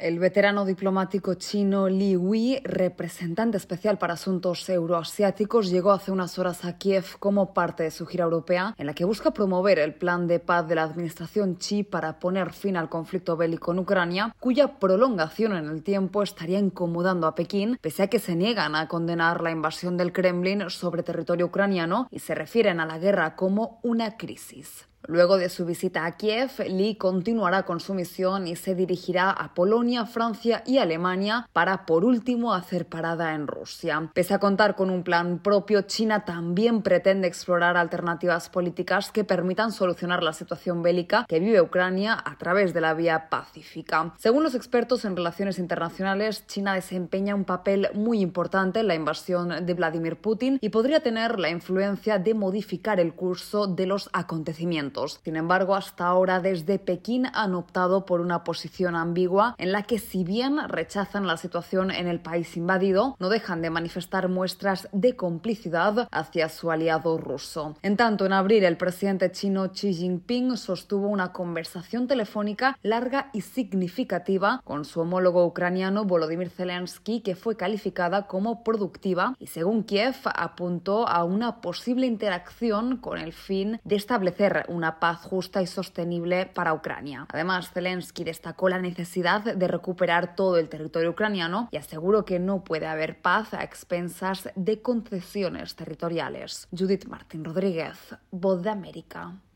El veterano diplomático chino Li Wei, representante especial para asuntos euroasiáticos, llegó hace unas horas a Kiev como parte de su gira europea, en la que busca promover el plan de paz de la administración Xi para poner fin al conflicto bélico en Ucrania, cuya prolongación en el tiempo estaría incomodando a Pekín, pese a que se niegan a condenar la invasión del Kremlin sobre territorio ucraniano y se refieren a la guerra como una crisis. Luego de su visita a Kiev, Li continuará con su misión y se dirigirá a Polonia, Francia y Alemania para, por último, hacer parada en Rusia. Pese a contar con un plan propio, China también pretende explorar alternativas políticas que permitan solucionar la situación bélica que vive Ucrania a través de la vía pacífica. Según los expertos en relaciones internacionales, China desempeña un papel muy importante en la invasión de Vladimir Putin y podría tener la influencia de modificar el curso de los acontecimientos. Sin embargo, hasta ahora desde Pekín han optado por una posición ambigua en la que, si bien rechazan la situación en el país invadido, no dejan de manifestar muestras de complicidad hacia su aliado ruso. En tanto, en abril, el presidente chino Xi Jinping sostuvo una conversación telefónica larga y significativa con su homólogo ucraniano Volodymyr Zelensky, que fue calificada como productiva y, según Kiev, apuntó a una posible interacción con el fin de establecer una paz justa y sostenible para Ucrania. Además, Zelensky destacó la necesidad de recuperar todo el territorio ucraniano y aseguró que no puede haber paz a expensas de concesiones territoriales. Judith Martín Rodríguez, Voz de América.